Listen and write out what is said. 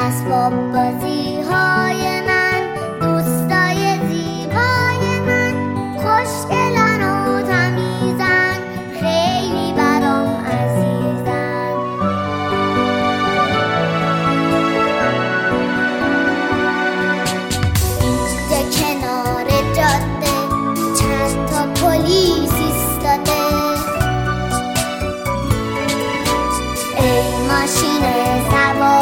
اسباب بازی های من، دوستای زیبای من، خوشگلن و تمیزن، خیلی برام عزیزن. اینجا کنار جاده چند تا پلیس ایستاده. ای ماشین سوار